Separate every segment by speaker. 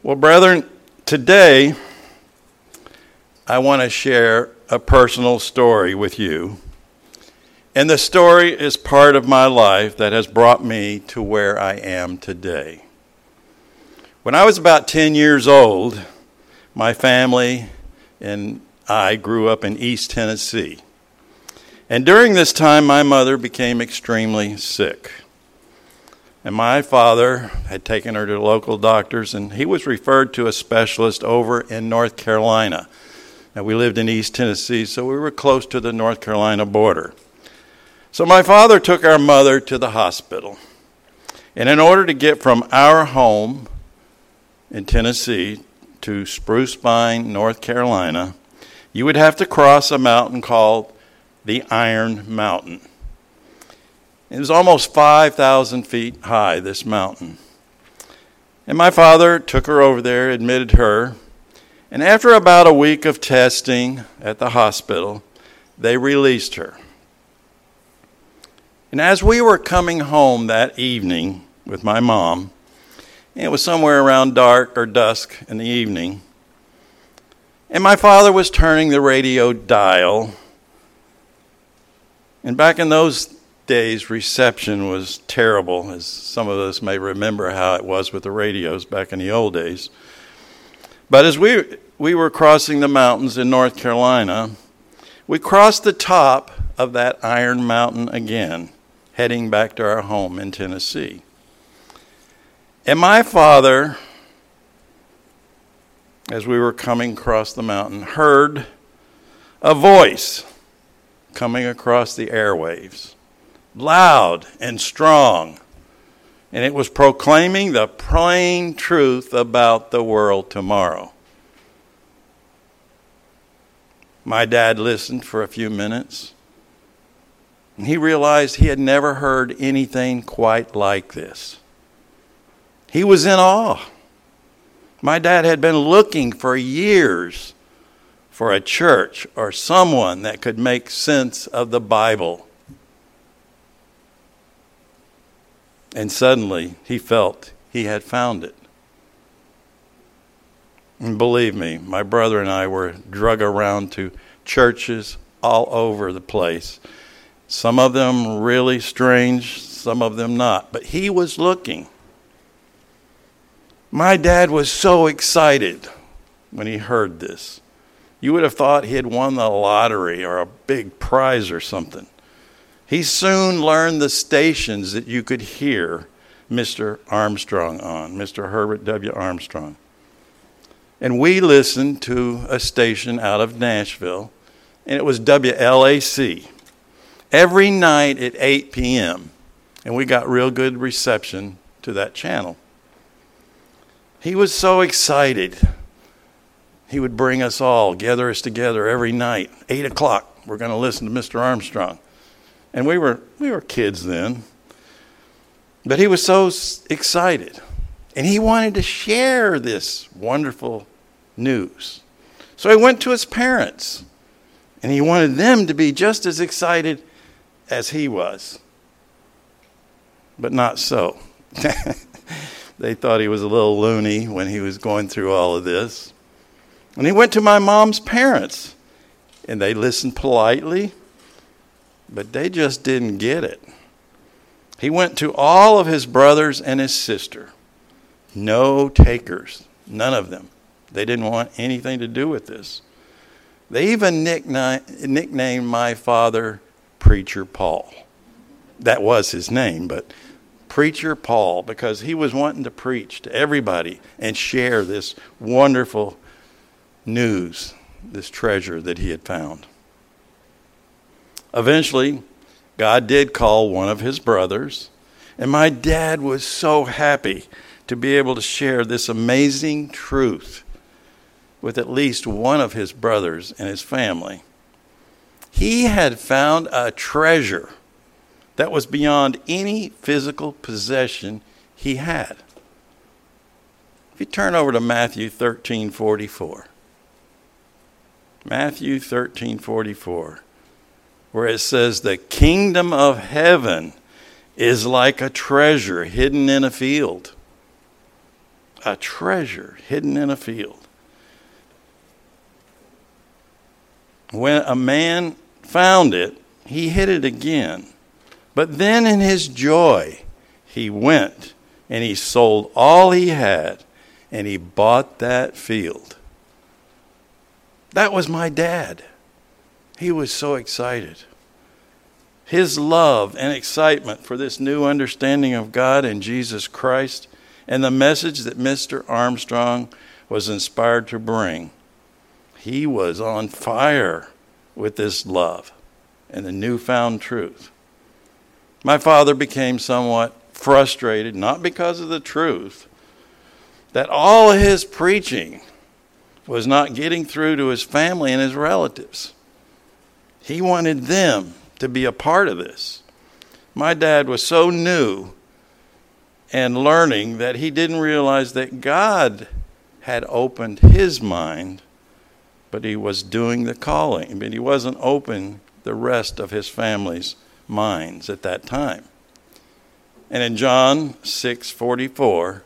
Speaker 1: Well, brethren, today I want to share a personal story with you. And the story is part of my life that has brought me to where I am today. When I was about 10 years old, my family and I grew up in East Tennessee. And during this time, my mother became extremely sick. And my father had taken her to local doctors, and he was referred to a specialist over in North Carolina. Now, we lived in East Tennessee, so we were close to the North Carolina border. So my father took our mother to the hospital. And in order to get from our home in Tennessee to Spruce Pine, North Carolina, you would have to cross a mountain called the Iron Mountain. It was almost 5,000 feet high, this mountain. And my father took her over there, admitted her, and after about a week of testing at the hospital, they released her. And as we were coming home that evening with my mom, it was somewhere around dark or dusk in the evening, and my father was turning the radio dial. And back in those days, reception was terrible, as some of us may remember how it was with the radios back in the old days. But as we were crossing the mountains in North Carolina, we crossed the top of that Iron Mountain again, heading back to our home in Tennessee. And my father, as we were coming across the mountain, heard a voice coming across the airwaves, loud and strong, and it was proclaiming the plain truth about the world tomorrow. My dad listened for a few minutes, and he realized he had never heard anything quite like this. He was in awe. My dad had been looking for years for a church or someone that could make sense of the Bible. And suddenly, he felt he had found it. And believe me, my brother and I were drug around to churches all over the place. Some of them really strange, some of them not. But he was looking. My dad was so excited when he heard this. You would have thought he had won the lottery or a big prize or something. He soon learned the stations that you could hear Mr. Armstrong on, Mr. Herbert W. Armstrong. And we listened to a station out of Nashville, and it was WLAC, every night at 8 p.m., and we got real good reception to that channel. He was so excited. He would bring us all, gather us together every night, 8 o'clock. We're going to listen to Mr. Armstrong. And we were kids then. But he was so excited. And he wanted to share this wonderful news. So he went to his parents. And he wanted them to be just as excited as he was. But not so. They thought he was a little loony when he was going through all of this. And he went to my mom's parents. And they listened politely. But they just didn't get it. He went to all of his brothers and his sister. No takers. None of them. They didn't want anything to do with this. They even nicknamed my father Preacher Paul. That was his name, but Preacher Paul, because he was wanting to preach to everybody and share this wonderful news, this treasure that he had found. Eventually, God did call one of his brothers, and my dad was so happy to be able to share this amazing truth with at least one of his brothers and his family. He had found a treasure that was beyond any physical possession he had. If you turn over to Matthew 13:44. Matthew 13:44. Where it says, the kingdom of heaven is like a treasure hidden in a field. a treasure hidden in a field. When a man found it, he hid it again. But then in his joy, he went and he sold all he had and he bought that field. That was my dad. He was so excited. His love and excitement for this new understanding of God and Jesus Christ and the message that Mr. Armstrong was inspired to bring. He was on fire with this love and the newfound truth. My father became somewhat frustrated, not because of the truth, that all of his preaching was not getting through to his family and his relatives. He wanted them to be a part of this. My dad was so new and learning that he didn't realize that God had opened his mind, but he was doing the calling. But he wasn't open the rest of his family's minds at that time. And in John 6:44,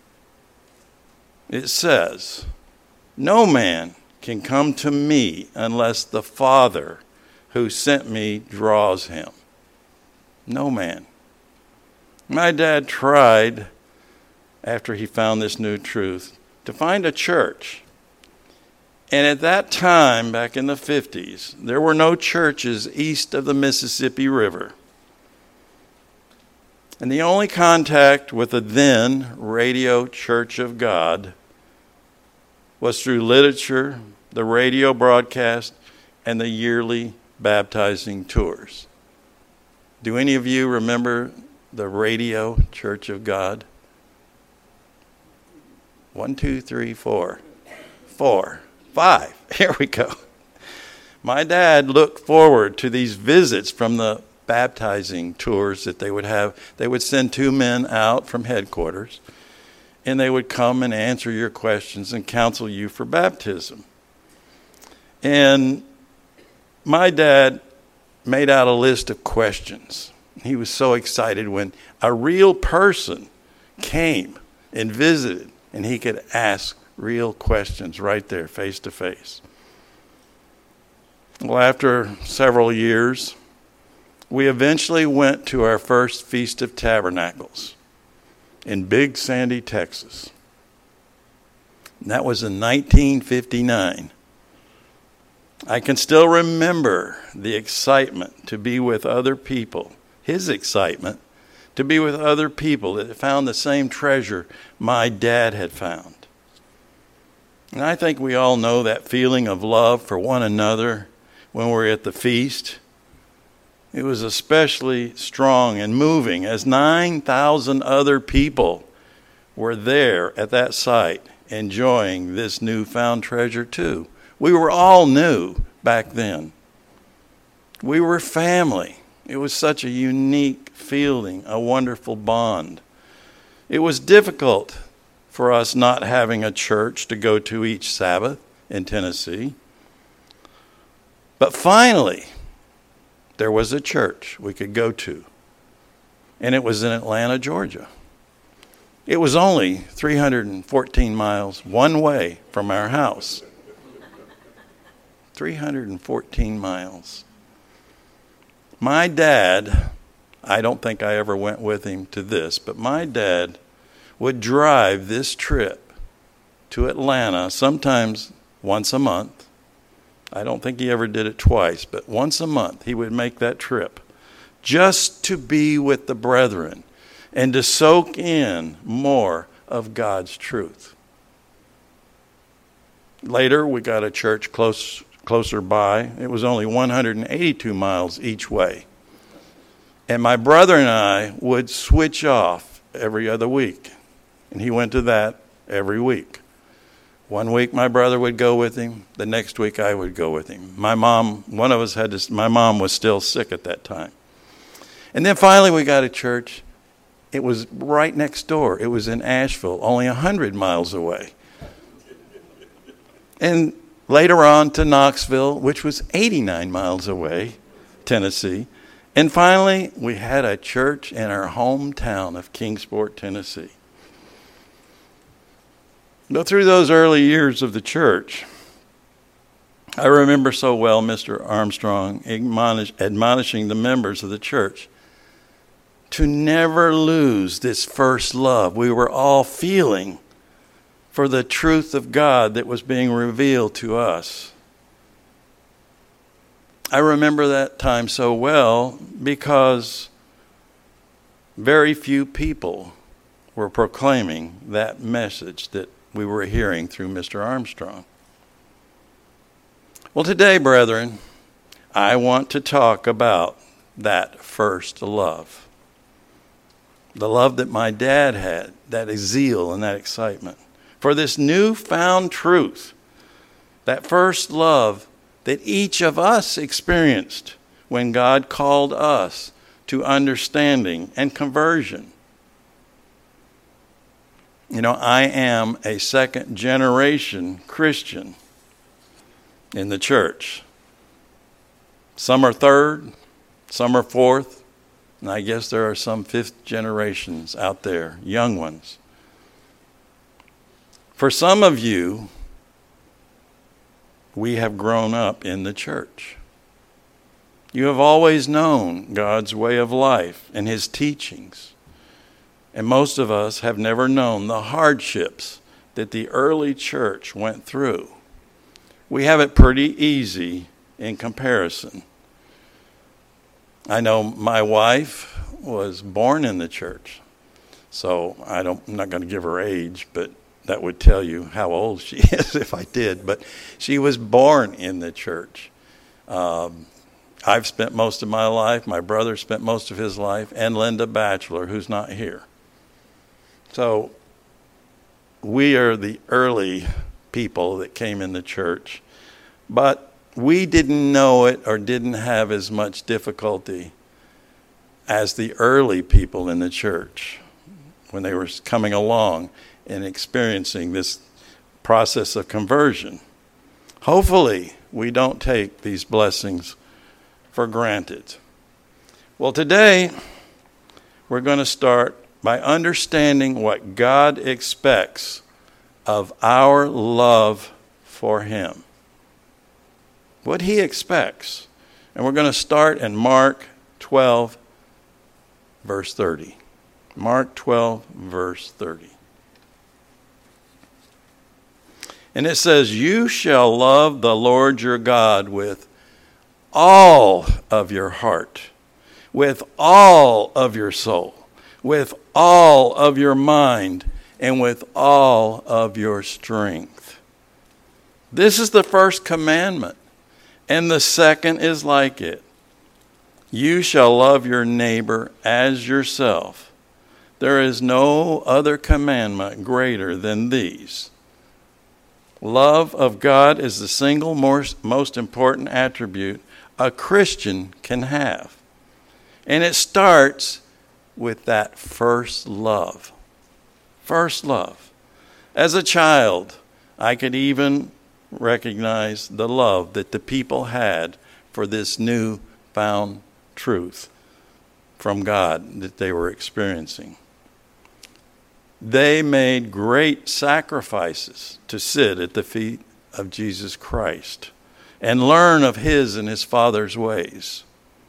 Speaker 1: it says, "No man can come to me unless the Father who sent me draws him." No man. My dad tried, after he found this new truth, to find a church. And at that time, back in the 50s, there were no churches east of the Mississippi River. And the only contact with the then Radio Church of God was through literature, the radio broadcast, and the yearly baptizing tours. Do any of you remember the Radio Church of God? 1, 2, 3, 4. 4, 5. Here we go. My dad looked forward to these visits from the baptizing tours that they would have. They would send 2 men out from headquarters, and they would come and answer your questions and counsel you for baptism. And my dad made out a list of questions. He was so excited when a real person came and visited, and he could ask real questions right there, face to face. Well, after several years, we eventually went to our first Feast of Tabernacles in Big Sandy, Texas. And that was in 1959. I can still remember the excitement to be with other people, his excitement to be with other people that found the same treasure my dad had found. And I think we all know that feeling of love for one another when we're at the feast. It was especially strong and moving as 9,000 other people were there at that site enjoying this newfound treasure too. We were all new back then. We were family. It was such a unique feeling, a wonderful bond. It was difficult for us not having a church to go to each Sabbath in Tennessee. But finally, there was a church we could go to, and it was in Atlanta, Georgia. It was only 314 miles one way from our house. 314 miles. My dad, I don't think I ever went with him to this, but my dad would drive this trip to Atlanta sometimes once a month. I don't think he ever did it twice, but once a month he would make that trip just to be with the brethren and to soak in more of God's truth. Later, we got a church closer by. It was only 182 miles each way. And my brother and I would switch off every other week. And he went to that every week. One week my brother would go with him. The next week I would go with him. My mom was still sick at that time. And then finally we got a church. It was right next door. It was in Asheville, only 100 miles away. And later on to Knoxville, which was 89 miles away, Tennessee. And finally, we had a church in our hometown of Kingsport, Tennessee. But through those early years of the church, I remember so well Mr. Armstrong admonishing the members of the church to never lose this first love we were all feeling for the truth of God that was being revealed to us. I remember that time so well because very few people were proclaiming that message that we were hearing through Mr. Armstrong. Well, today, brethren, I want to talk about that first love. The love that my dad had, that zeal and that excitement. For this newfound truth, that first love that each of us experienced when God called us to understanding and conversion. You know, I am a second-generation Christian in the church. Some are third, some are fourth, and I guess there are some fifth generations out there, young ones. For some of you, we have grown up in the church. You have always known God's way of life and His teachings. And most of us have never known the hardships that the early church went through. We have it pretty easy in comparison. I know my wife was born in the church, so I'm not going to give her age, but that would tell you how old she is if I did. But she was born in the church. I've spent most of my life, my brother spent most of his life, and Linda Batchelor, who's not here. So we are the early people that came in the church, but we didn't know it or didn't have as much difficulty as the early people in the church when they were coming along and experiencing this process of conversion. Hopefully, we don't take these blessings for granted. Well, today, we're going to start by understanding what God expects of our love for Him. What He expects. And we're going to start in Mark 12, verse 30. Mark 12, verse 30. And it says, "You shall love the Lord your God with all of your heart, with all of your soul, with all of your mind, and with all of your strength." This is the first commandment, and the second is like it. You shall love your neighbor as yourself. There is no other commandment greater than these. Love of God is the single most important attribute a Christian can have. And it starts with that first love. First love. As a child, I could even recognize the love that the people had for this newfound truth from God that they were experiencing. They made great sacrifices to sit at the feet of Jesus Christ and learn of His and His Father's ways.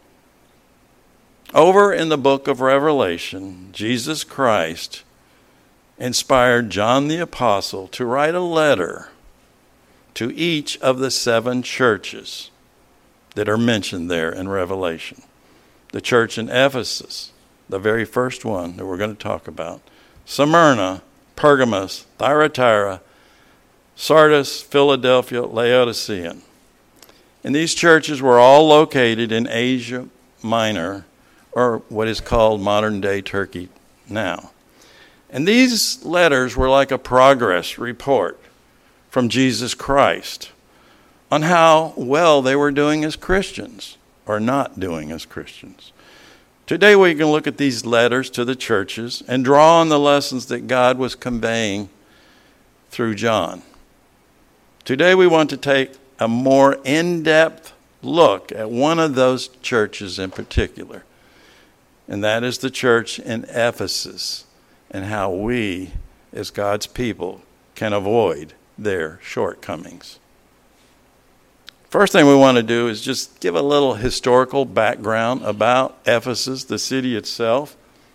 Speaker 1: Over in the book of Revelation, Jesus Christ inspired John the Apostle to write a letter to each of the 7 churches that are mentioned there in Revelation. The church in Ephesus, the very first one that we're going to talk about. Smyrna, Pergamos, Thyatira, Sardis, Philadelphia, Laodicea. And these churches were all located in Asia Minor, or what is called modern-day Turkey now. And these letters were like a progress report from Jesus Christ on how well they were doing as Christians or not doing as Christians. Today we can look at these letters to the churches and draw on the lessons that God was conveying through John. Today we want to take a more in-depth look at one of those churches in particular, and that is the church in Ephesus, and how we, as God's people, can avoid their shortcomings. First thing we want to do is just give a little historical background about Ephesus, the city itself.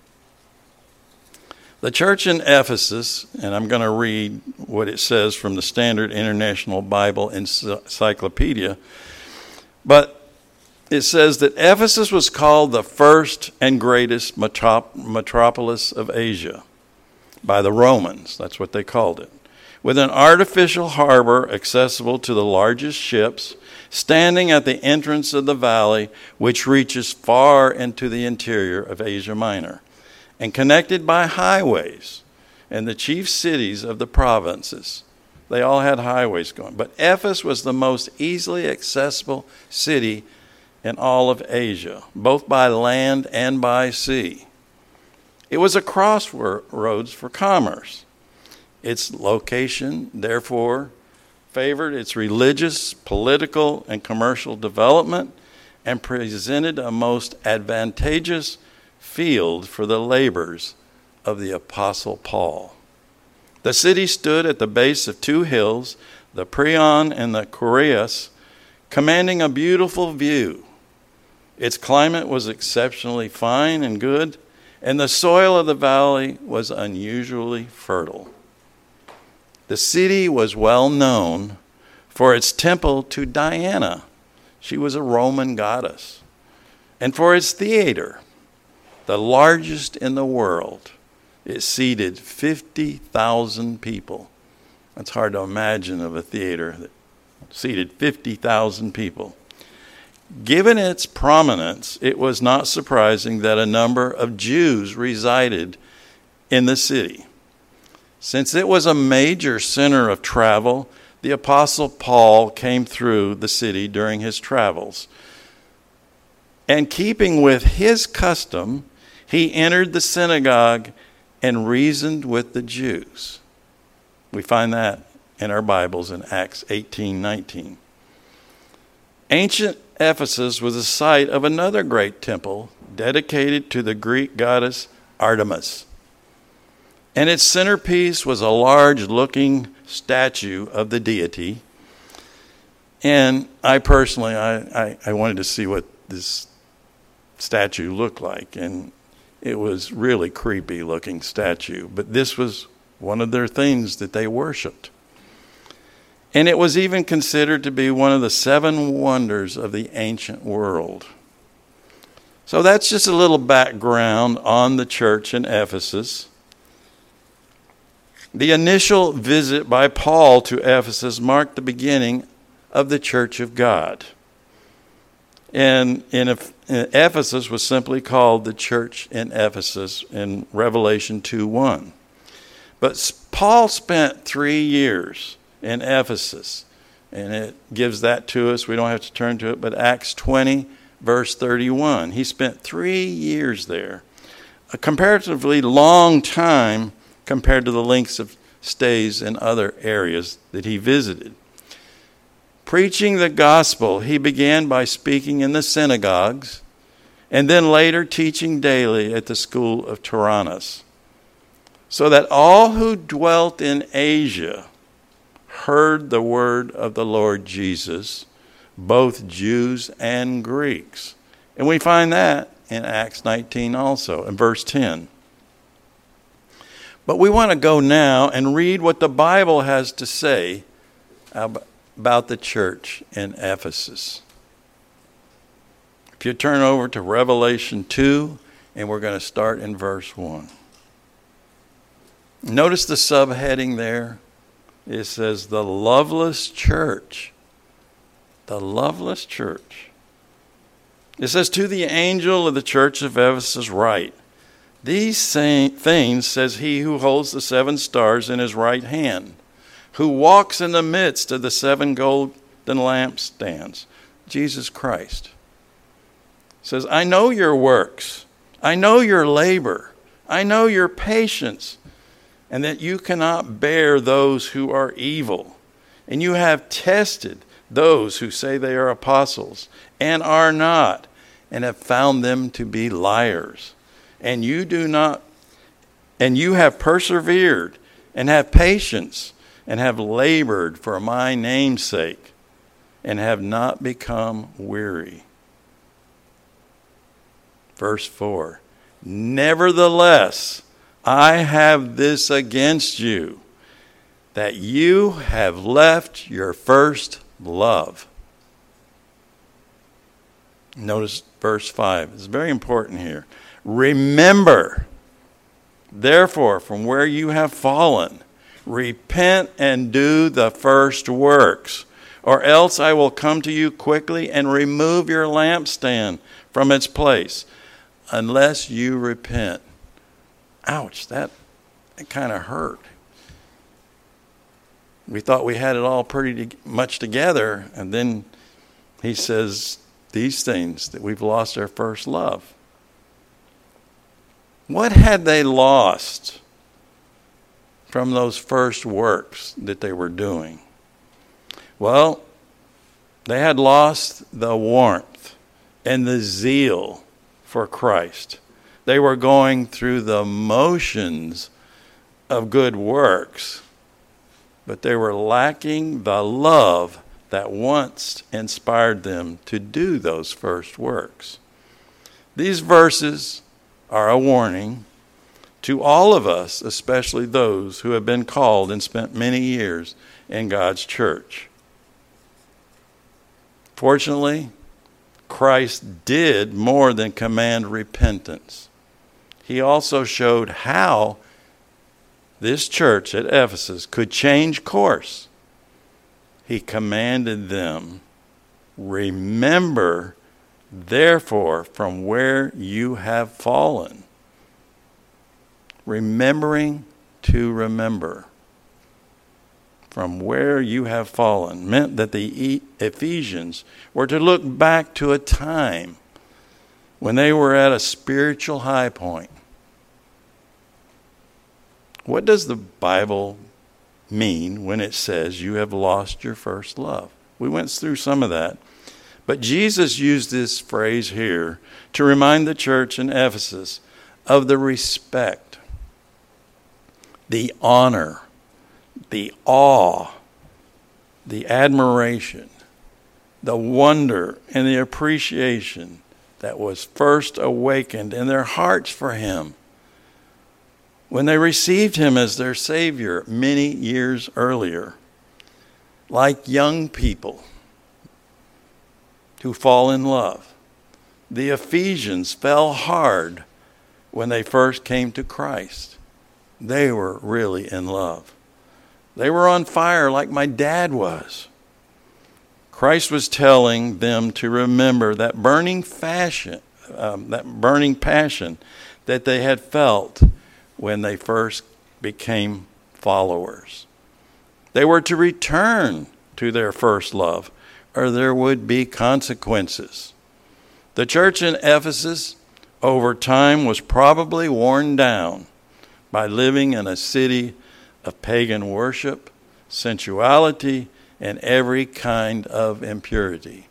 Speaker 1: The church in Ephesus, and I'm going to read what it says from the Standard International Bible Encyclopedia, but it says that Ephesus was called the first and greatest metropolis of Asia by the Romans. That's what they called it. With an artificial harbor accessible to the largest ships, standing at the entrance of the valley, which reaches far into the interior of Asia Minor, and connected by highways and the chief cities of the provinces. They all had highways going. But Ephesus was the most easily accessible city in all of Asia, both by land and by sea. It was a crossroads for commerce. Its location, therefore, favored its religious, political, and commercial development and presented a most advantageous field for the labors of the Apostle Paul. The city stood at the base of two hills, the Prion and the Koreus, commanding a beautiful view. Its climate was exceptionally fine and good, and the soil of the valley was unusually fertile. The city was well known for its temple to Diana. She was a Roman goddess. And for its theater, the largest in the world. It seated 50,000 people. That's hard to imagine of a theater that seated 50,000 people. Given its prominence, it was not surprising that a number of Jews resided in the city. Since it was a major center of travel, the Apostle Paul came through the city during his travels. And keeping with his custom, he entered the synagogue and reasoned with the Jews. We find that in our Bibles in Acts 18:19. Ancient Ephesus was the site of another great temple dedicated to the Greek goddess Artemis. And its centerpiece was a large-looking statue of the deity. And I personally, I wanted to see what this statue looked like. And it was really creepy-looking statue. But this was one of their things that they worshipped. And it was even considered to be one of the 7 wonders of the ancient world. So that's just a little background on the church in Ephesus. The initial visit by Paul to Ephesus marked the beginning of the church of God. And Ephesus was simply called the church in Ephesus in Revelation 2:1. But Paul spent 3 years in Ephesus, and it gives that to us. We don't have to turn to it, but Acts 20, verse 31. He spent 3 years there, a comparatively long time compared to the lengths of stays in other areas that he visited. Preaching the gospel, he began by speaking in the synagogues, and then later teaching daily at the school of Tyrannus, so that all who dwelt in Asia heard the word of the Lord Jesus, both Jews and Greeks. And we find that in Acts 19 also, in verse 10. But we want to go now and read what the Bible has to say about the church in Ephesus. If you turn over to Revelation 2, and we're going to start in verse 1. Notice the subheading there. It says, the loveless church. The loveless church. It says, to the angel of the church of Ephesus write, these same things says he who holds the 7 stars in his right hand, who walks in the midst of the 7 golden lampstands, Jesus Christ. It says, I know your works. I know your labor. I know your patience, and that you cannot bear those who are evil. And you have tested those who say they are apostles and are not, and have found them to be liars. And you have persevered and have patience, and have labored for my name's sake and have not become weary. Verse 4, nevertheless, I have this against you, that you have left your first love. Notice verse 5. It's very important here. Remember, therefore, from where you have fallen, repent and do the first works, or else I will come to you quickly and remove your lampstand from its place, unless you repent. Ouch, that kind of hurt. We thought we had it all pretty much together, and then he says these things, that we've lost our first love. What had they lost from those first works that they were doing? Well, they had lost the warmth and the zeal for Christ. They were going through the motions of good works, but they were lacking the love that once inspired them to do those first works. These verses are a warning to all of us, especially those who have been called and spent many years in God's church. Fortunately, Christ did more than command repentance. He also showed how this church at Ephesus could change course. He commanded them, remember, therefore, from where you have fallen. Remembering to remember. From where you have fallen meant that the Ephesians were to look back to a time when they were at a spiritual high point. What does the Bible mean when it says you have lost your first love? We went through some of that. But Jesus used this phrase here to remind the church in Ephesus of the respect, the honor, the awe, the admiration, the wonder, and the appreciation that was first awakened in their hearts for him when they received him as their Savior many years earlier. Like young people who fall in love, the Ephesians fell hard when they first came to Christ. They were really in love. They were on fire like my dad was. Christ was telling them to remember that burning passion that they had felt when they first became followers. They were to return to their first love, or there would be consequences. The church in Ephesus, over time, was probably worn down by living in a city of pagan worship, sensuality, and every kind of impurity.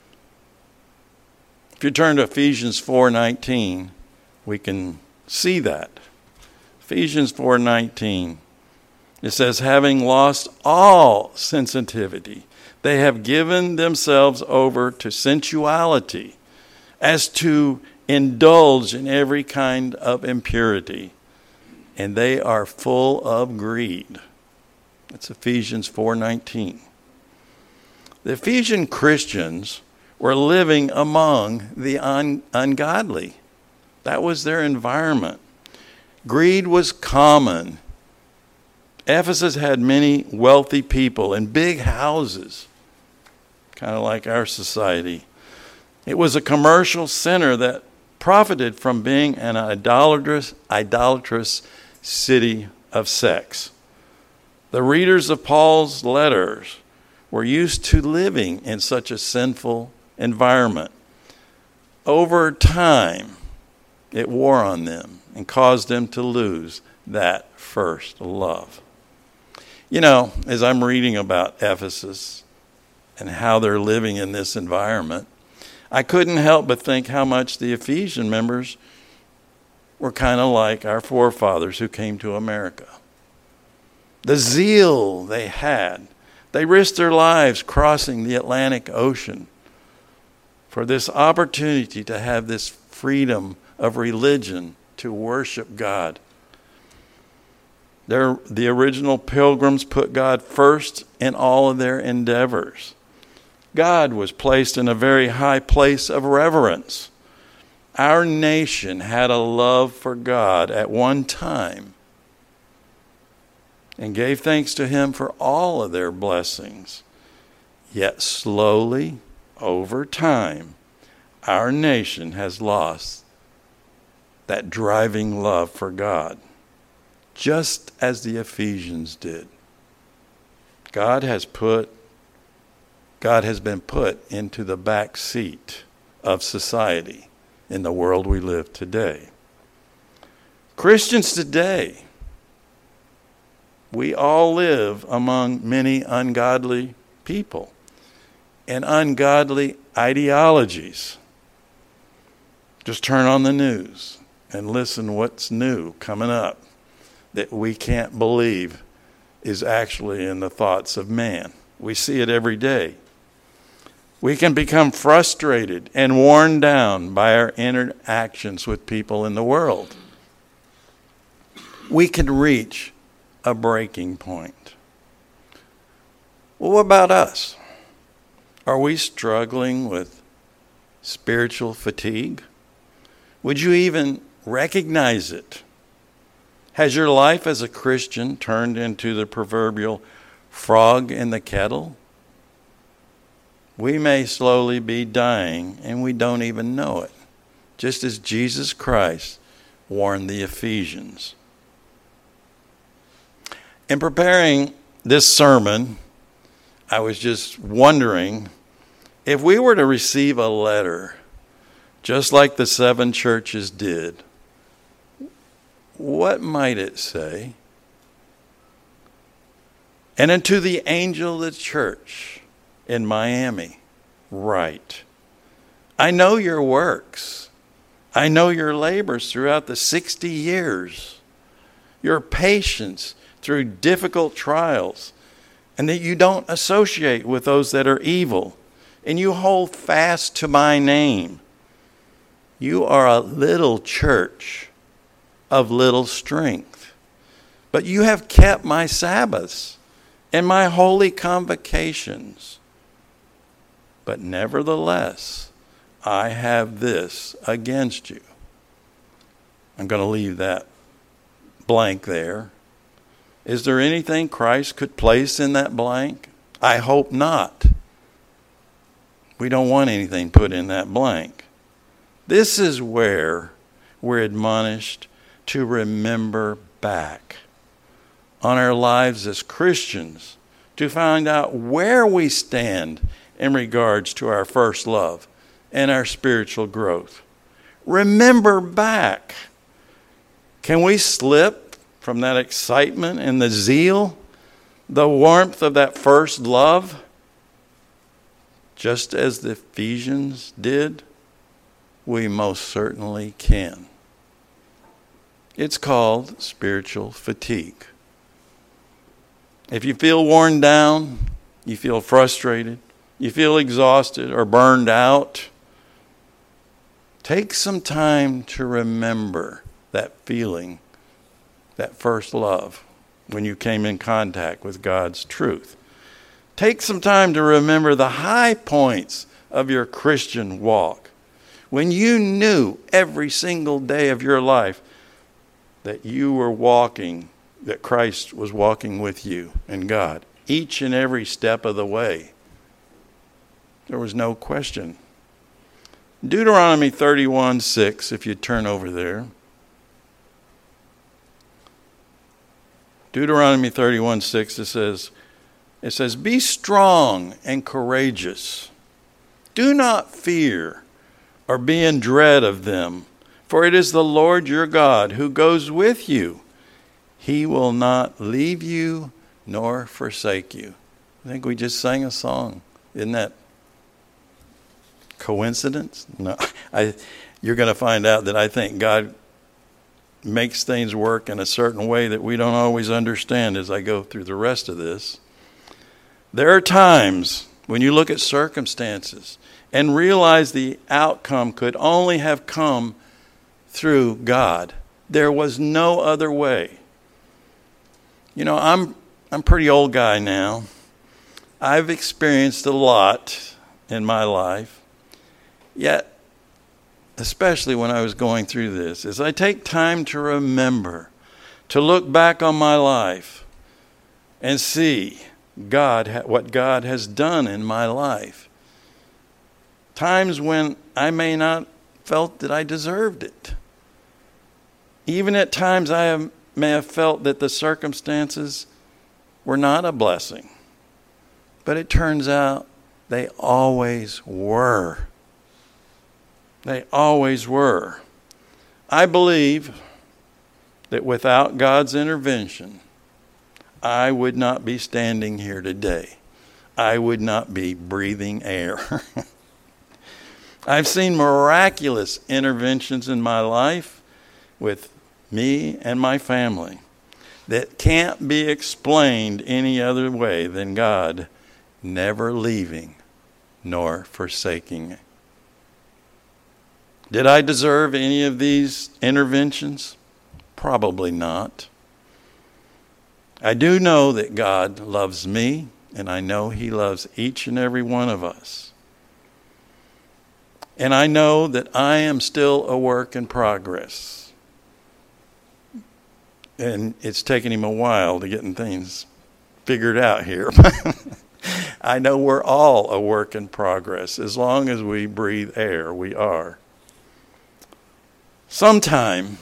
Speaker 1: If you turn to Ephesians 4:19, we can see that. Ephesians 4:19, it says, having lost all sensitivity, they have given themselves over to sensuality as to indulge in every kind of impurity, and they are full of greed. That's Ephesians 4:19. The Ephesian Christians were living among the ungodly. That was their environment. Greed was common. Ephesus had many wealthy people and big houses, kind of like our society. It was a commercial center that profited from being an idolatrous city of sex. The readers of Paul's letters were used to living in such a sinful environment. Over time, it wore on them and caused them to lose that first love. You know, as I'm reading about Ephesus and how they're living in this environment, I couldn't help but think how much the Ephesian members were kind of like our forefathers who came to America. the zeal they had. They risked their lives crossing the Atlantic Ocean for this opportunity to have this freedom of religion to worship God. The original pilgrims put God first in all of their endeavors. God was placed in a very high place of reverence. Our nation had a love for God at one time and gave thanks to Him for all of their blessings. Yet slowly, over time, our nation has lost that driving love for God, just as the Ephesians did. God has been put into the back seat of society in the world we live today. Christians today, we all live among many ungodly people and ungodly ideologies. Just turn on the news and listen what's new coming up that we can't believe is actually in the thoughts of man. We see it every day. We can become frustrated and worn down by our interactions with people in the world. We can reach a breaking point. Well, what about us? Are we struggling with spiritual fatigue? Would you even recognize it? Has your life as a Christian turned into the proverbial frog in the kettle? We may slowly be dying and we don't even know it, just as Jesus Christ warned the Ephesians. In preparing this sermon, I was just wondering if we were to receive a letter, just like the 7 churches did, what might it say? And unto the angel of the church in Miami, write, I know your works. I know your labors throughout the 60 years, your patience through difficult trials, and that you don't associate with those that are evil, and you hold fast to my name. You are a little church of little strength, but you have kept my Sabbaths and my holy convocations. But nevertheless, I have this against you. I'm going to leave that blank there. Is there anything Christ could place in that blank? I hope not. We don't want anything put in that blank. This is where we're admonished to remember back on our lives as Christians, to find out where we stand in regards to our first love and our spiritual growth. Remember back. Can we slip from that excitement and the zeal, the warmth of that first love, just as the Ephesians did? We most certainly can. It's called spiritual fatigue. If you feel worn down, you feel frustrated, you feel exhausted or burned out, take some time to remember that feeling, that first love, when you came in contact with God's truth. Take some time to remember the high points of your Christian walk, when you knew every single day of your life that you were walking, that Christ was walking with you and God, each and every step of the way. There was no question. Deuteronomy 31:6, if you turn over there. Deuteronomy 31:6, it says, be strong and courageous. Do not fear or be in dread of them, for it is the Lord your God who goes with you. He will not leave you nor forsake you. I think we just sang a song. Isn't that coincidence? No, you're going to find out that I think God makes things work in a certain way that we don't always understand as I go through the rest of this. There are times when you look at circumstances and realize the outcome could only have come through God. There was no other way. You know, I'm a pretty old guy now. I've experienced a lot in my life. Yet, especially when I was going through this, as I take time to remember, to look back on my life and see what God has done in my life. Times when I may not felt that I deserved it. Even at times may have felt that the circumstances were not a blessing. But it turns out they always were. They always were. I believe that without God's intervention, I would not be standing here today. I would not be breathing air. I've seen miraculous interventions in my life with me and my family that can't be explained any other way than God never leaving nor forsaking. Did I deserve any of these interventions? Probably not. I do know that God loves me, and I know He loves each and every one of us. And I know that I am still a work in progress. And it's taken Him a while to getting things figured out here. I know we're all a work in progress. As long as we breathe air, we are. Sometime,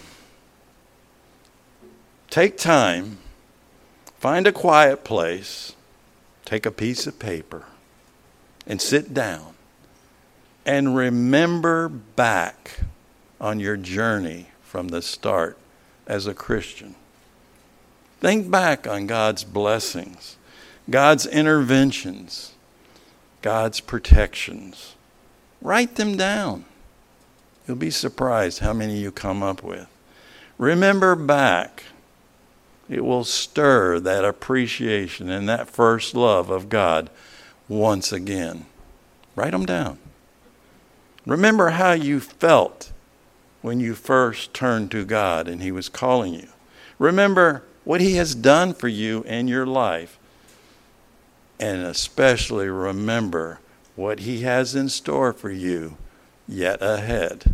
Speaker 1: take time, find a quiet place, take a piece of paper, and sit down and remember back on your journey from the start as a Christian. Think back on God's blessings, God's interventions, God's protections. Write them down. You'll be surprised how many you come up with. Remember back. It will stir that appreciation and that first love of God once again. Write them down. Remember how you felt when you first turned to God and He was calling you. Remember what He has done for you in your life. And especially remember what He has in store for you yet ahead.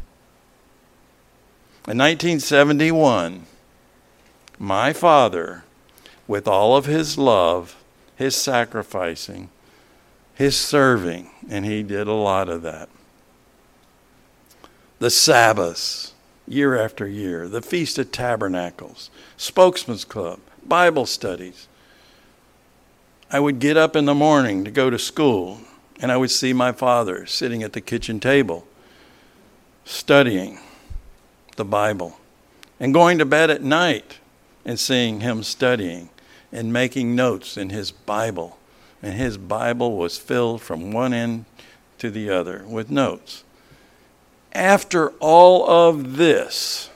Speaker 1: In 1971, my father, with all of his love, his sacrificing, his serving, and he did a lot of that. The Sabbaths, year after year, the Feast of Tabernacles, Spokesman's Club, Bible studies. I would get up in the morning to go to school, and I would see my father sitting at the kitchen table, studying the Bible, and going to bed at night and seeing him studying and making notes in his Bible. And his Bible was filled from one end to the other with notes. After all of this,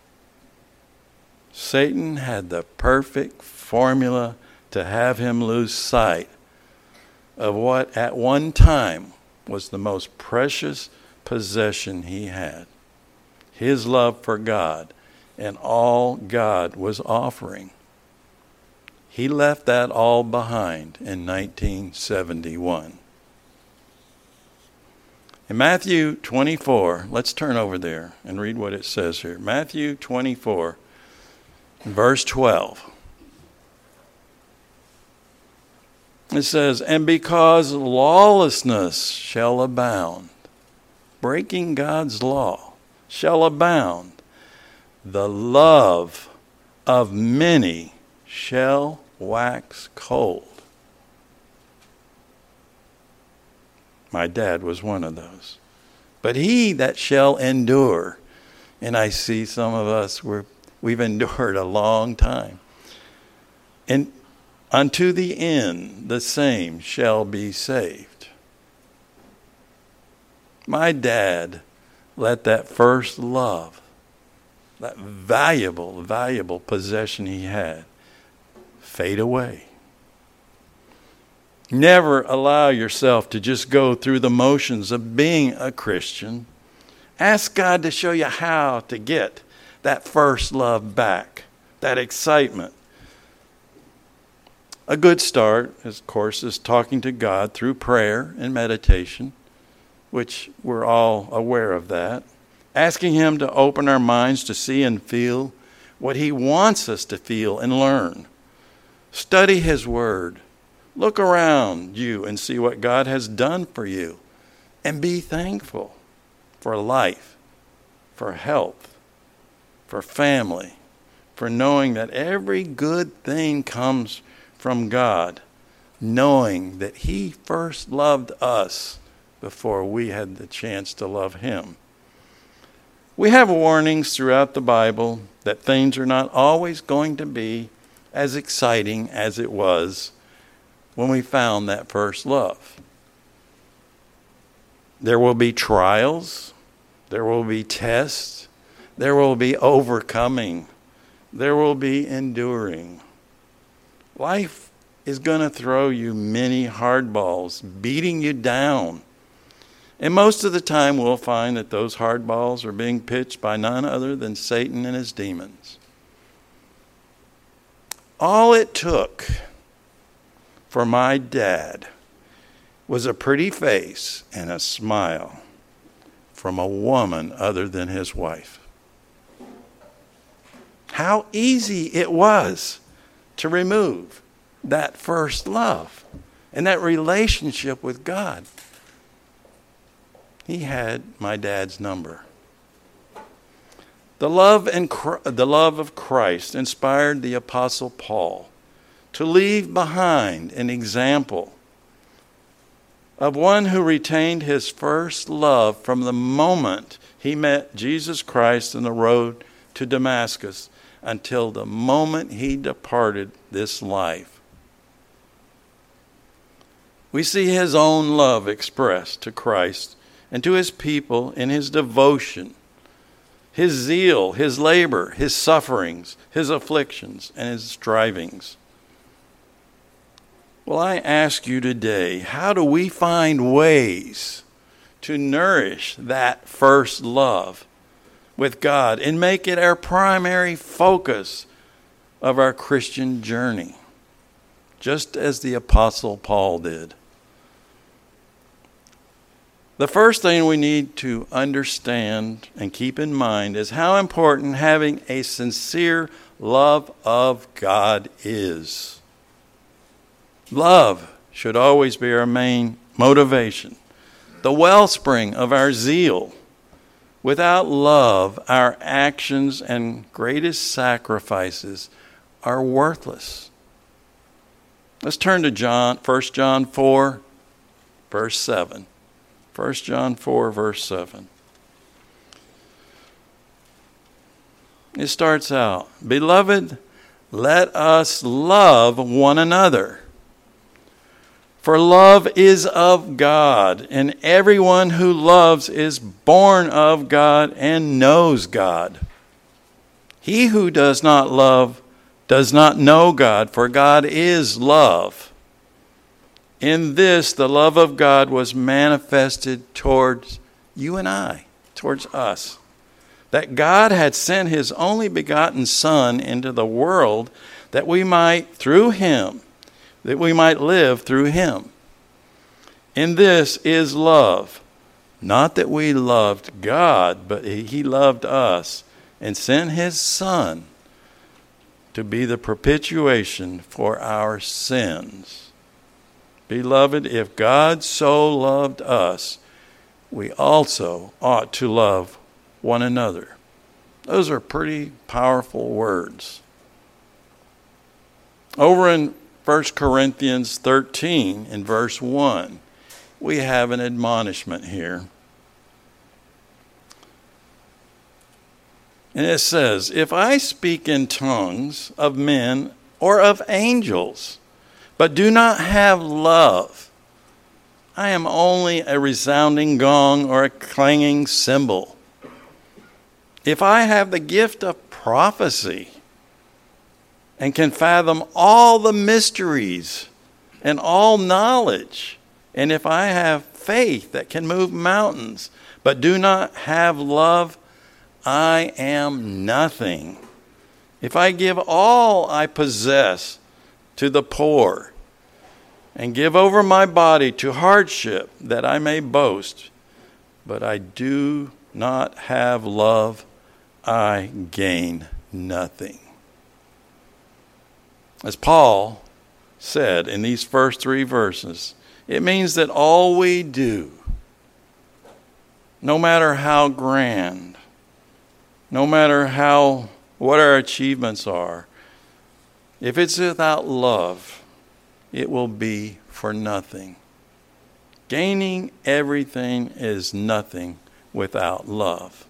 Speaker 1: Satan had the perfect formula to have him lose sight of what at one time was the most precious possession he had. His love for God and all God was offering. He left that all behind in 1971. In Matthew 24, let's turn over there and read what it says here. Matthew 24, verse 12. It says, "And because lawlessness shall abound," breaking God's law shall abound, "the love of many shall wax cold." My dad was one of those. "But he that shall endure," and I see some of us, we've endured a long time, "and unto the end the same shall be saved." My dad let that first love that valuable, valuable possession he had, fade away. Never allow yourself to just go through the motions of being a Christian. Ask God to show you how to get that first love back, that excitement. A good start, of course, is talking to God through prayer and meditation, which we're all aware of that. Asking Him to open our minds to see and feel what He wants us to feel and learn. Study His Word. Look around you and see what God has done for you. And be thankful for life, for health, for family, for knowing that every good thing comes from God, knowing that He first loved us before we had the chance to love Him. We have warnings throughout the Bible that things are not always going to be as exciting as it was when we found that first love. There will be trials, there will be tests, there will be overcoming, there will be enduring. Life is going to throw you many hardballs, beating you down. And most of the time we'll find that those hardballs are being pitched by none other than Satan and his demons. All it took for my dad was a pretty face and a smile from a woman other than his wife. How easy it was to remove that first love and that relationship with God. He had my dad's number. The love of Christ inspired the Apostle Paul to leave behind an example of one who retained his first love from the moment he met Jesus Christ on the road to Damascus until the moment he departed this life. We see his own love expressed to Christ and to his people in his devotion, his zeal, his labor, his sufferings, his afflictions, and his strivings. Well, I ask you today, how do we find ways to nourish that first love with God and make it our primary focus of our Christian journey, just as the Apostle Paul did? The first thing we need to understand and keep in mind is how important having a sincere love of God is. Love should always be our main motivation, the wellspring of our zeal. Without love, our actions and greatest sacrifices are worthless. Let's turn to 1 John 4, verse 7. 1 John 4, verse 7. It starts out, "Beloved, let us love one another. For love is of God, and everyone who loves is born of God and knows God. He who does not love does not know God, for God is love. In this, the love of God was manifested towards you and I, towards us, that God had sent His only begotten Son into the world that we might, that we might live through Him. In this is love, not that we loved God, but He loved us and sent His Son to be the propitiation for our sins. Beloved, if God so loved us, we also ought to love one another." Those are pretty powerful words. Over in 1 Corinthians 13 in verse 1, we have an admonishment here. And it says, "If I speak in tongues of men or of angels, but do not have love, I am only a resounding gong or a clanging cymbal. if I have the gift of prophecy and can fathom all the mysteries and all knowledge, and if I have faith that can move mountains, but do not have love, I am nothing. If I give all I possess to the poor and give over my body to hardship that I may boast, but I do not have love, I gain nothing. As Paul said in these first 3 verses, it means that all we do, no matter how grand, no matter what our achievements are, if it's without love, it will be for nothing. Gaining everything is nothing without love.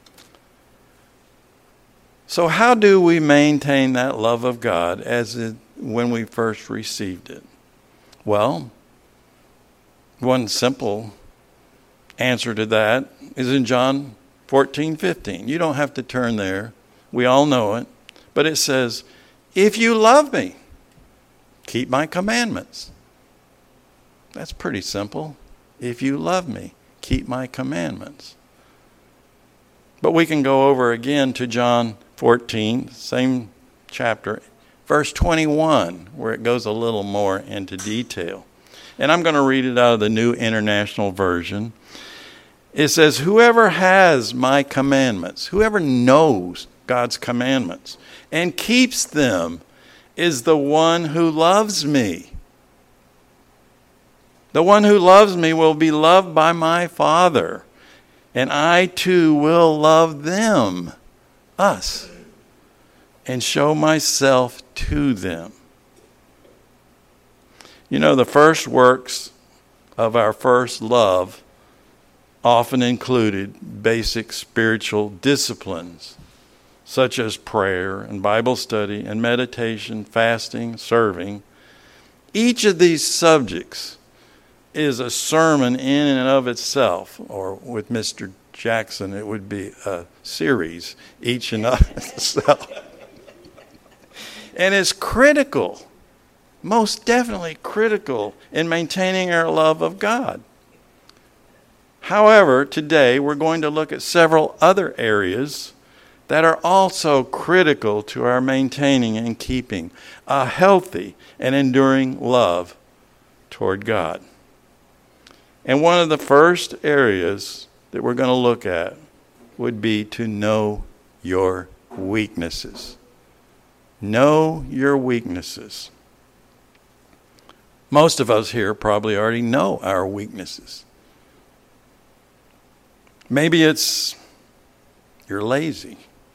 Speaker 1: So how do we maintain that love of God when we first received it? Well, one simple answer to that is in John 14:15. You don't have to turn there. We all know it. But it says, if you love me, keep my commandments. That's pretty simple. If you love me, keep my commandments. But we can go over again to John 14, same chapter, verse 21, where it goes a little more into detail. And I'm going to read it out of the New International Version. It says, whoever has my commandments, whoever knows God's commandments and keeps them is the one who loves me. The one who loves me will be loved by my Father, and I too will love them, us, and show myself to them. You know, the first works of our first love often included basic spiritual disciplines, such as prayer and Bible study and meditation, fasting, serving. Each of these subjects is a sermon in and of itself, or with Mr. Jackson, it would be a series, each and of itself. And it's critical, most definitely critical, in maintaining our love of God. However, today we're going to look at several other areas that are also critical to our maintaining and keeping a healthy and enduring love toward God. And one of the first areas that we're going to look at would be to know your weaknesses. Know your weaknesses. Most of us here probably already know our weaknesses. Maybe it's you're lazy.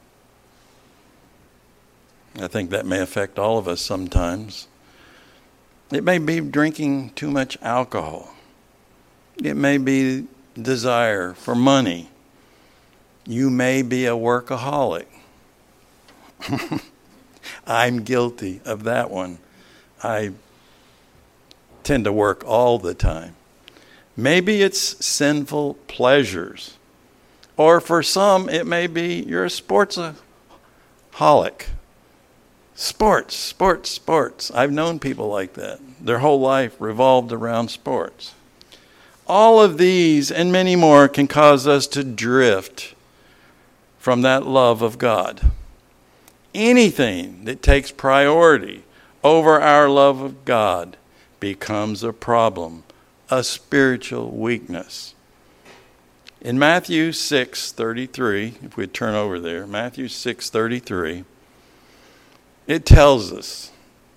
Speaker 1: I think that may affect all of us sometimes. It may be drinking too much alcohol. It may be desire for money. You may be a workaholic. I'm guilty of that one. I tend to work all the time. Maybe it's sinful pleasures. Or for some, it may be you're a sportsaholic. Sports. I've known people like that. Their whole life revolved around sports. All of these and many more can cause us to drift from that love of God. Anything that takes priority over our love of God becomes a problem, a spiritual weakness. In Matthew 6:33, if we turn over there, Matthew 6:33, it tells us,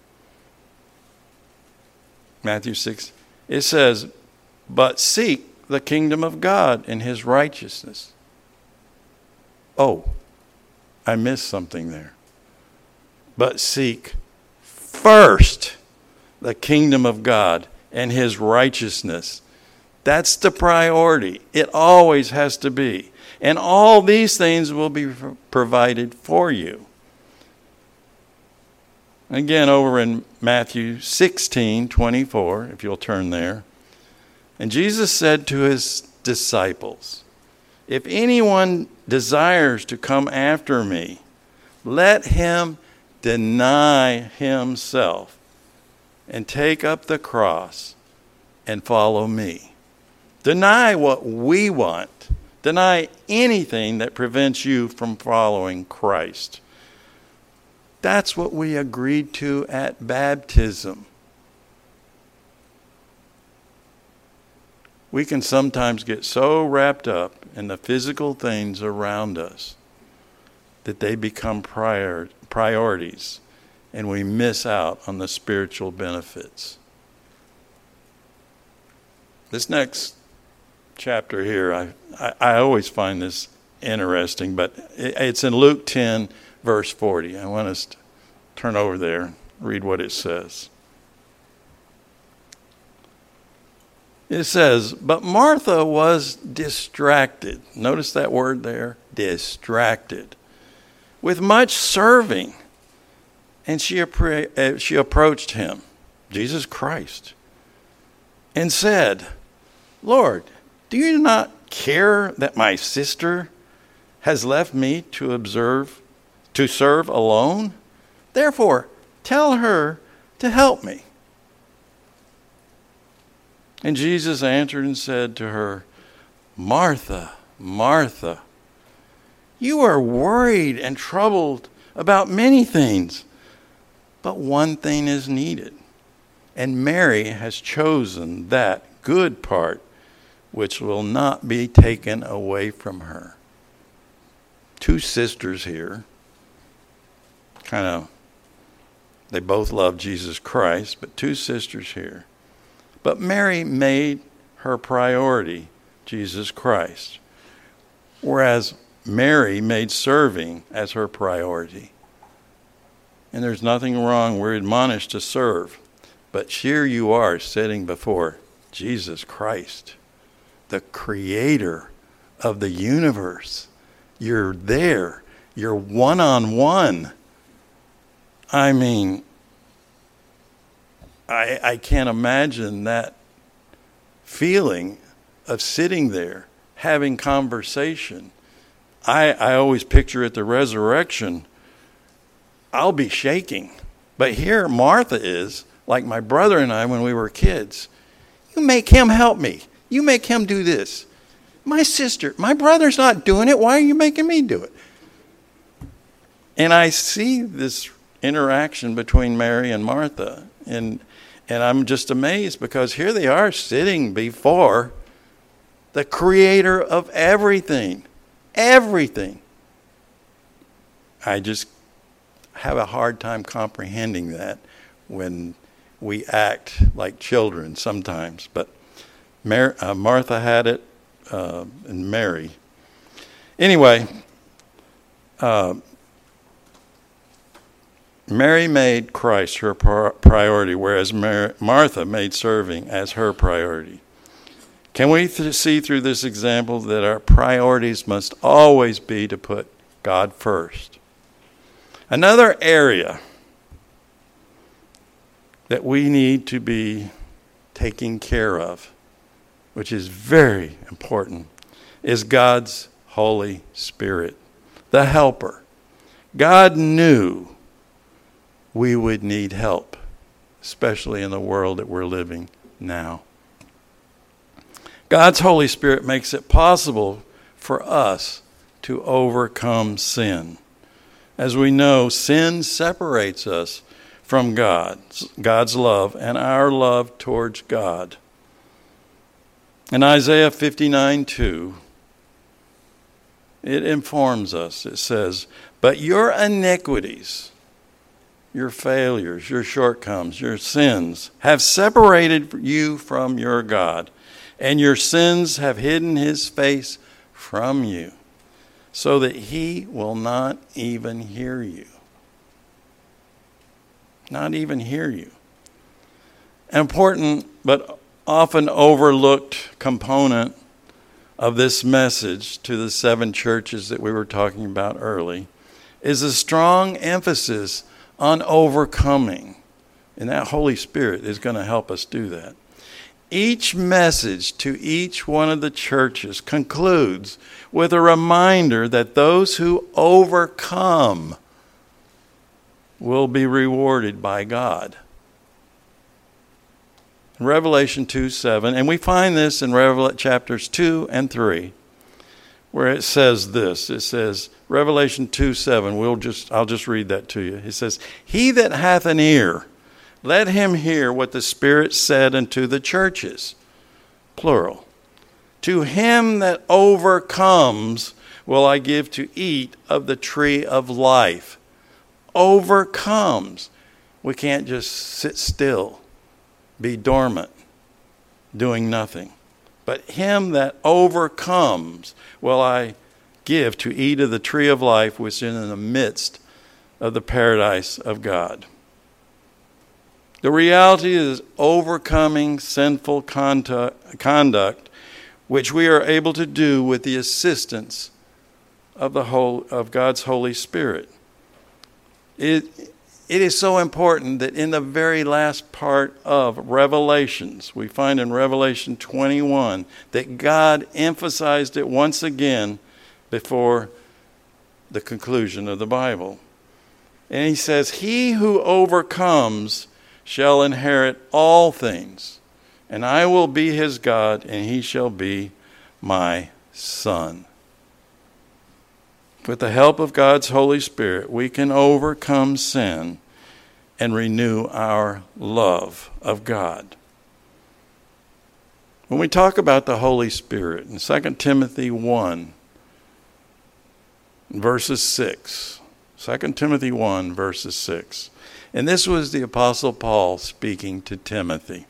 Speaker 1: Matthew 6, it says, but seek the kingdom of God and his righteousness. Oh, I missed something there. But seek first the kingdom of God and his righteousness. That's the priority. It always has to be. And all these things will be provided for you. Again, over in Matthew 16:24, if you'll turn there. And Jesus said to his disciples, If anyone desires to come after me, let him deny himself and take up the cross and follow me. Deny what we want. Deny anything that prevents you from following Christ. That's what we agreed to at baptism. We can sometimes get so wrapped up in the physical things around us that they become priorities, and we miss out on the spiritual benefits. This next chapter here, I always find this interesting, but it's in Luke 10, verse 40. I want us to turn over there, read what it says. It says, but Martha was distracted. Notice that word there, distracted, with much serving. And she approached him, Jesus Christ, and said, Lord, do you not care that my sister has left me to serve alone? Therefore, tell her to help me. And Jesus answered and said to her, Martha, Martha, you are worried and troubled about many things, but one thing is needed. And Mary has chosen that good part which will not be taken away from her. Two sisters here, they both love Jesus Christ, but two sisters here. But Mary made her priority Jesus Christ, whereas Mary made serving as her priority. And there's nothing wrong. We're admonished to serve. But here you are sitting before Jesus Christ, the creator of the universe. You're there. You're one-on-one. I mean, I can't imagine that feeling of sitting there, having conversation. I always picture at the resurrection, I'll be shaking. But here Martha is, like my brother and I when we were kids. You make him help me. You make him do this. My brother's not doing it. Why are you making me do it? And I see this interaction between Mary and Martha. And I'm just amazed because here they are sitting before the creator of everything. Everything. I just have a hard time comprehending that when we act like children sometimes. But Martha had it, and Mary. Anyway, Mary made Christ her priority, whereas Martha made serving as her priority. Can we see through this example that our priorities must always be to put God first? Another area that we need to be taking care of, which is very important, is God's Holy Spirit, the helper. God knew we would need help, especially in the world that we're living now. God's Holy Spirit makes it possible for us to overcome sin. As we know, sin separates us from God's love and our love towards God. In Isaiah 59:2, it informs us, it says, but your iniquities, your failures, your shortcomings, your sins have separated you from your God, and your sins have hidden his face from you, so that he will not even hear you. Not even hear you. An important but often overlooked component of this message to the 7 churches that we were talking about early is a strong emphasis on overcoming. And that Holy Spirit is going to help us do that. Each message to each one of the churches concludes with a reminder that those who overcome will be rewarded by God. Revelation 2:7, and we find this in chapters 2 and 3, where it says this. It says, Revelation 2:7, I'll just read that to you. It says, "He that hath an ear, let him hear what the Spirit said unto the churches," plural. "To him that overcomes will I give to eat of the tree of life." Overcomes. We can't just sit still, be dormant, doing nothing. "But him that overcomes will I give to eat of the tree of life, which is in the midst of the paradise of God." The reality is overcoming sinful conduct, which we are able to do with the assistance of God's Holy Spirit. It is so important that in the very last part of Revelations, we find in Revelation 21 that God emphasized it once again before the conclusion of the Bible. And he says, "He who overcomes shall inherit all things, and I will be his God, and he shall be my son." With the help of God's Holy Spirit, we can overcome sin and renew our love of God. When we talk about the Holy Spirit, in 2 Timothy 1, verses 6, 2 Timothy 1, verses 6, and this was the Apostle Paul speaking to Timothy.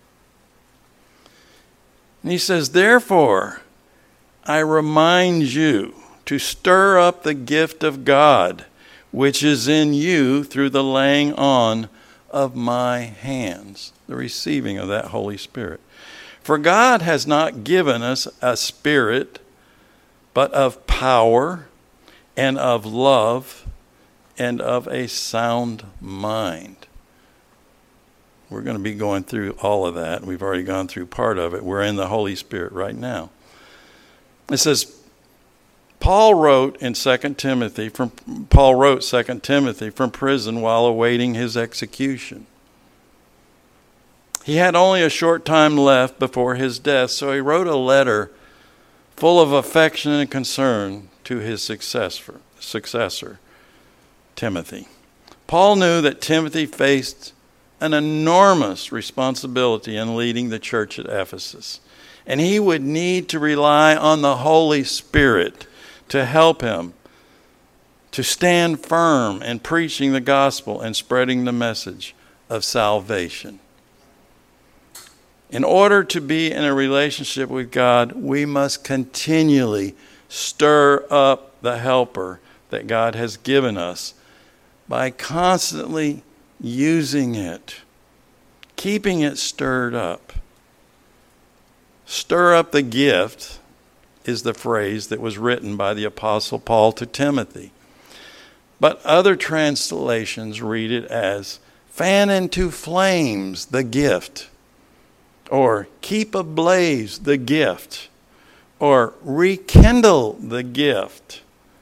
Speaker 1: And he says, "Therefore, I remind you to stir up the gift of God, which is in you through the laying on of my hands," the receiving of that Holy Spirit. "For God has not given us a spirit, but of power and of love and of a sound mind." We're going to be going through all of that. We've already gone through part of it. We're in the Holy Spirit right now. It says, Paul wrote 2 Timothy from prison while awaiting his execution. He had only a short time left before his death, so he wrote a letter full of affection and concern to his successor, Timothy. Paul knew that Timothy faced an enormous responsibility in leading the church at Ephesus, and he would need to rely on the Holy Spirit to help him to stand firm in preaching the gospel and spreading the message of salvation. In order to be in a relationship with God, we must continually stir up the helper that God has given us by constantly using it, keeping it stirred up. Stir up the gift is the phrase that was written by the Apostle Paul to Timothy. But other translations read it as fan into flames the gift, or keep ablaze the gift, or rekindle the gift.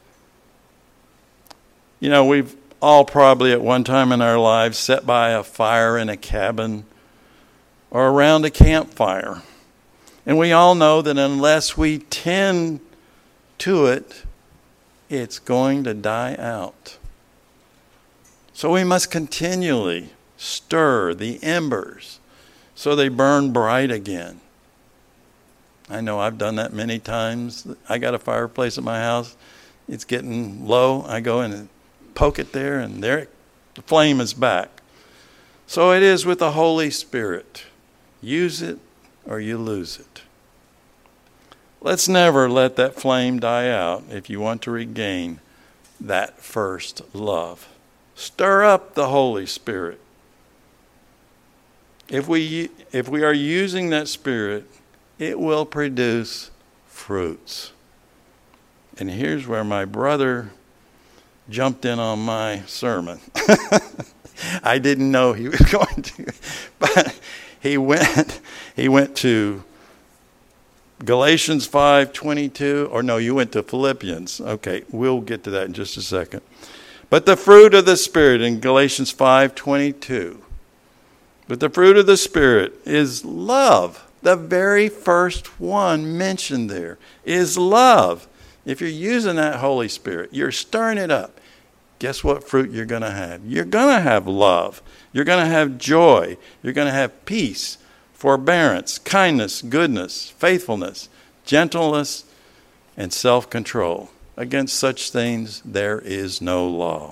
Speaker 1: You know, we've all probably at one time in our lives sat by a fire in a cabin or around a campfire. And we all know that unless we tend to it, it's going to die out. So we must continually stir the embers so they burn bright again. I know I've done that many times. I got a fireplace at my house. It's getting low. I go in and poke it there, and there the flame is back. So it is with the Holy Spirit. Use it or you lose it. Let's never let that flame die out if you want to regain that first love. Stir up the Holy Spirit. If we are using that Spirit, it will produce fruits. And here's where my brother jumped in on my sermon. I didn't know he was going to, but he went He went to Galatians 5:22, or no, you went to Philippians. Okay, we'll get to that in just a second. But the fruit of the Spirit in Galatians 5:22. But the fruit of the Spirit is love. The very first one mentioned there is love. If you're using that Holy Spirit, you're stirring it up. Guess what fruit you're going to have? You're going to have love. You're going to have joy. You're going to have peace, forbearance, kindness, goodness, faithfulness, gentleness, and self-control. Against such things there is no law.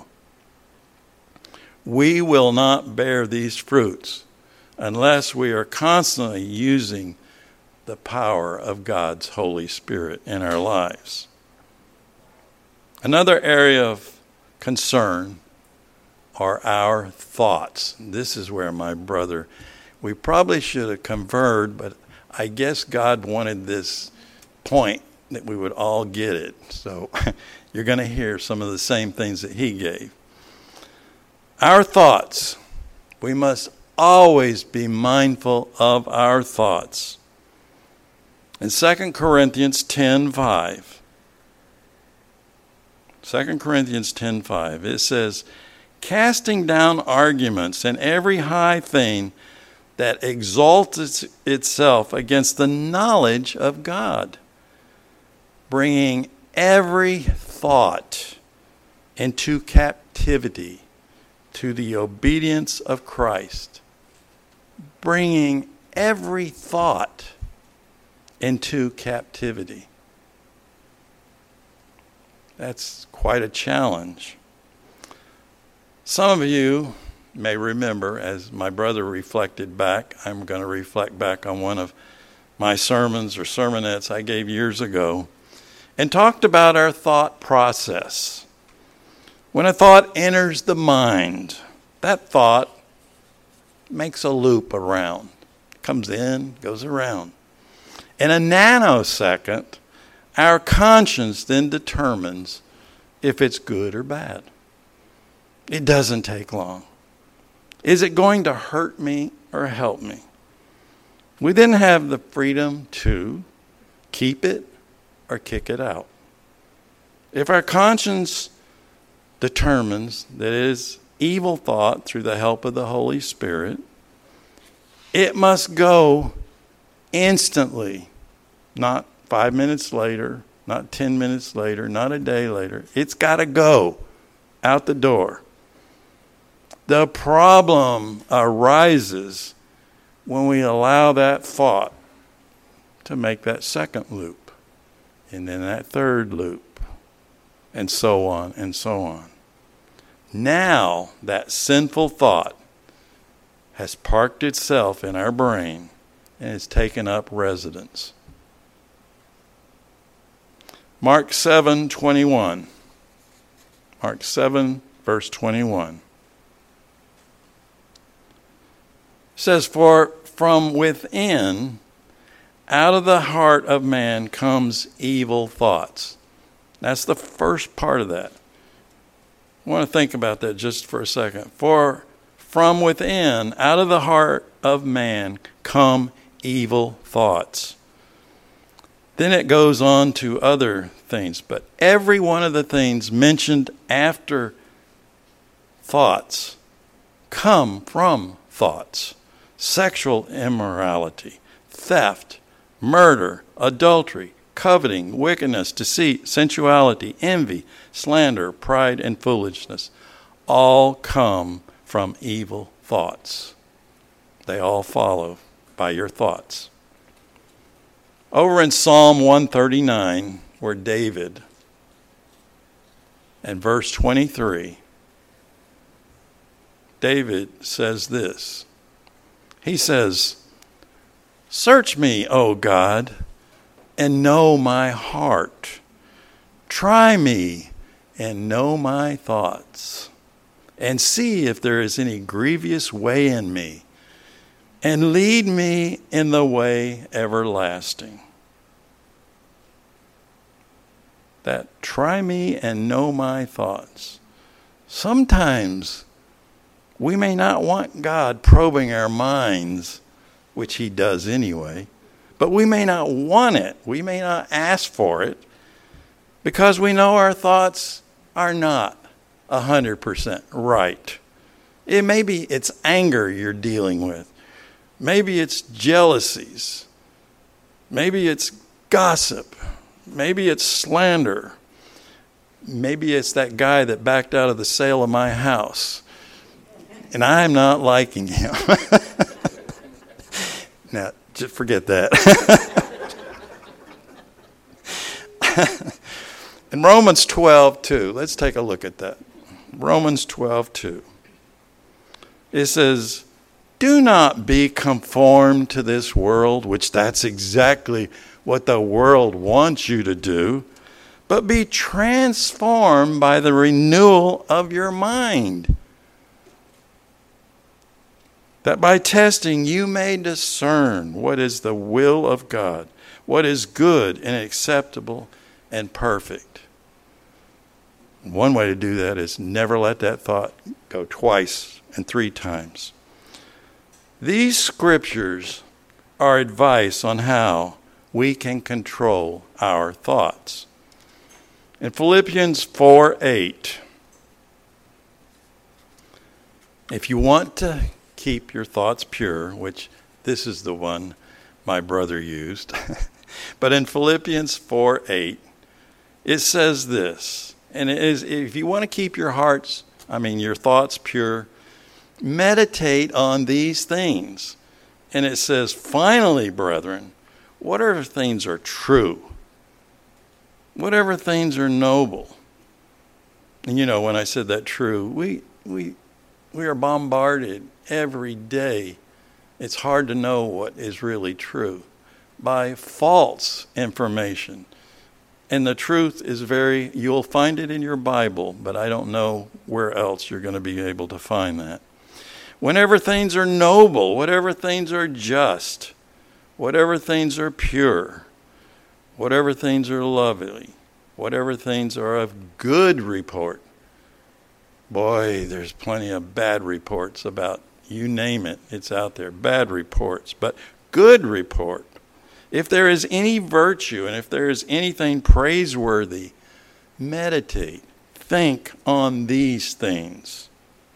Speaker 1: We will not bear these fruits unless we are constantly using the power of God's Holy Spirit in our lives. Another area of concern are our thoughts. This is where my brother, we probably should have conferred, but I guess God wanted this point that we would all get it. So you're going to hear some of the same things that he gave. Our thoughts, we must always be mindful of our thoughts. In 2 Corinthians 10:5, 2 Corinthians 10:5, it says, casting down arguments and every high thing that exalts itself against the knowledge of God, bringing every thought into captivity to the obedience of Christ. Bringing every thought into captivity. That's quite a challenge. Some of you may remember, as my brother reflected back, I'm going to reflect back on one of my sermons or sermonettes I gave years ago, and talked about our thought process. When a thought enters the mind, that thought makes a loop around. Comes in, goes around. In a nanosecond, our conscience then determines if it's good or bad. It doesn't take long. Is it going to hurt me or help me? We then have the freedom to keep it or kick it out. If our conscience determines that it is evil thought through the help of the Holy Spirit, it must go instantly, not 5 minutes later, not 10 minutes later, not a day later. It's got to go out the door. The problem arises when we allow that thought to make that second loop, and then that third loop, and so on and so on. Now that sinful thought has parked itself in our brain and has taken up residence. Mark 7:21. Mark 7, verse 21. It says, for from within, out of the heart of man comes evil thoughts. That's the first part of that. I want to think about that just for a second. For from within, out of the heart of man, come evil thoughts. Then it goes on to other things. But every one of the things mentioned after thoughts come from thoughts. Sexual immorality, theft, murder, adultery, coveting, wickedness, deceit, sensuality, envy, slander, pride, and foolishness all come from evil thoughts. They all follow by your thoughts. Over in Psalm 139, where David, in verse 23, David says this. He says, search me, O God, and know my heart. Try me and know my thoughts, and see if there is any grievous way in me, and lead me in the way everlasting. That try me and know my thoughts. Sometimes we may not want God probing our minds which he does anyway. But we may not want it. We may not ask for it because we know our thoughts are not 100% right. Maybe it's anger you're dealing with. Maybe it's jealousies. Maybe it's gossip. Maybe it's slander. Maybe it's that guy that backed out of the sale of my house, and I'm not liking him. Now, just forget that. In Romans 12:2, let's take a look at that. Romans 12:2. It says, do not be conformed to this world, which that's exactly what the world wants you to do, but be transformed by the renewal of your mind, that by testing you may discern what is the will of God, what is good and acceptable and perfect. One way to do that is never let that thought go twice and 3 times. These scriptures are advice on how we can control our thoughts. In Philippians 4:8, if you want to keep your thoughts pure, which this is the one my brother used, but in Philippians 4:8, it says this, and it is, if you want to keep your thoughts pure, meditate on these things. And it says, finally, brethren, whatever things are true, whatever things are noble. And when I said that true, we are bombarded every day. It's hard to know what is really true by false information. And the truth is you'll find it in your Bible, but I don't know where else you're going to be able to find that. Whenever things are noble, whatever things are just, whatever things are pure, whatever things are lovely, whatever things are of good report. Boy, there's plenty of bad reports about, you name it, it's out there, bad reports, but good report. If there is any virtue and if there is anything praiseworthy, meditate, think on these things.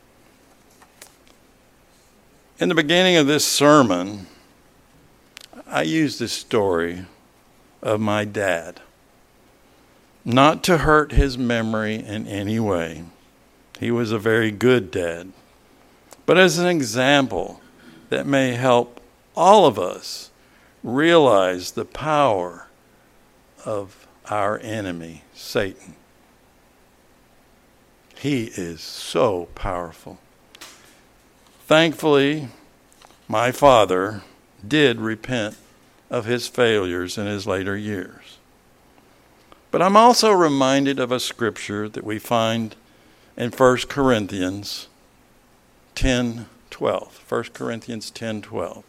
Speaker 1: In the beginning of this sermon, I used this story of my dad, not to hurt his memory in any way. He was a very good dad, but as an example that may help all of us realize the power of our enemy, Satan. He is so powerful. Thankfully, my father did repent of his failures in his later years. But I'm also reminded of a scripture that we find in 1 Corinthians 10:12. 1 Corinthians 10:12.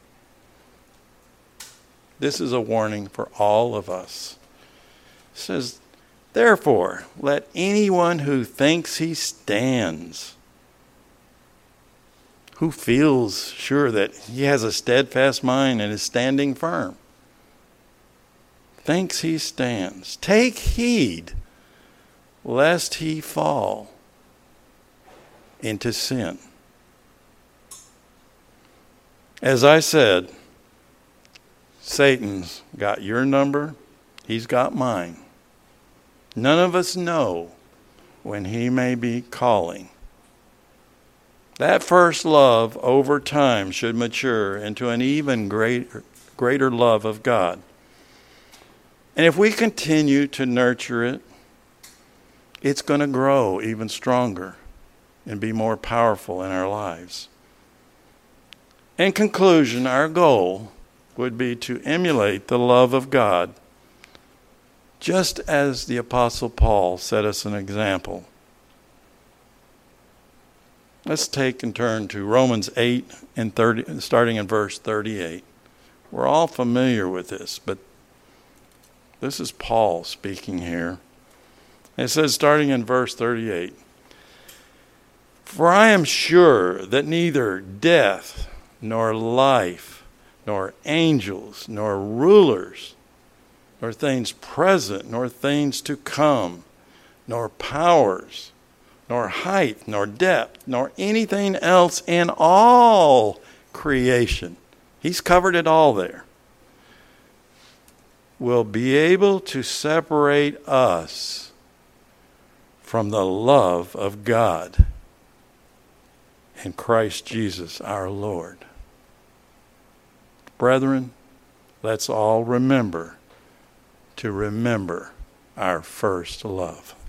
Speaker 1: This is a warning for all of us. It says, therefore, let anyone who thinks he stands, who feels sure that he has a steadfast mind and is standing firm, thinks he stands, take heed lest he fall into sin. As I said, Satan's got your number, he's got mine. None of us know when he may be calling. That first love over time should mature into an even greater love of God. And if we continue to nurture it, it's going to grow even stronger and be more powerful in our lives. In conclusion, our goal would be to emulate the love of God, just as the Apostle Paul set us an example. Let's take and turn to Romans 8 and 30, starting in verse 38. We're all familiar with this, but this is Paul speaking here. It says, starting in verse 38, for I am sure that neither death, nor life, nor angels, nor rulers, nor things present, nor things to come, nor powers, nor height, nor depth, nor anything else in all creation. He's covered it all there. Will be able to separate us from the love of God in Christ Jesus our Lord. Brethren, let's all remember to remember our first love.